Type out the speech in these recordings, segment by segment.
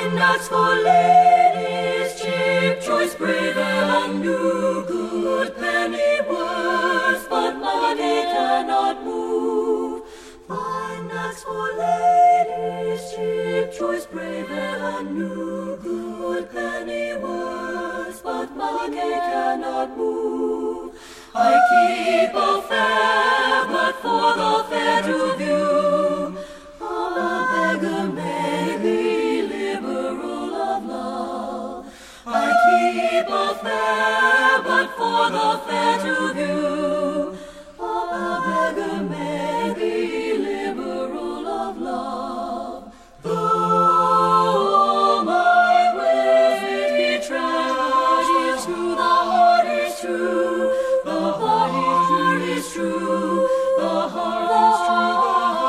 nuts for ladies, cheap, choice, brave, and new, good pennyworth, but money cannot move. Fine nuts for ladies, cheap, choice, brave, and new, good pennyworth, but money cannot move. I keep a fair, but for the fair to view, a beggar may be liberal of love. I keep a fair, but for the fair to view, a beggar may be liberal of love. Though my ways may be trash, true, the heart is true, the heart is true, the heart is true.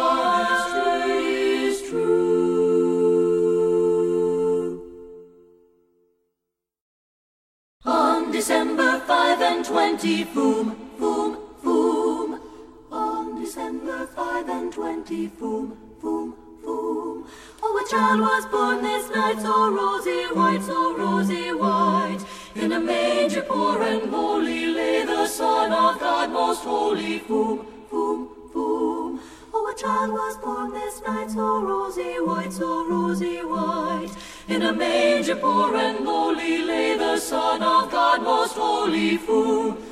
December 5 and 20, foom, foom, foom. On December 5 and 20, foom, foom, foom. Oh, a child was born this night, so rosy white, so rosy white. In a manger poor and lowly lay the Son of God most holy, foom, foom, foom. Oh, a child was born this night, so rosy white, so rosy white. In a manger poor and lowly lay the Son of God most holy, foom.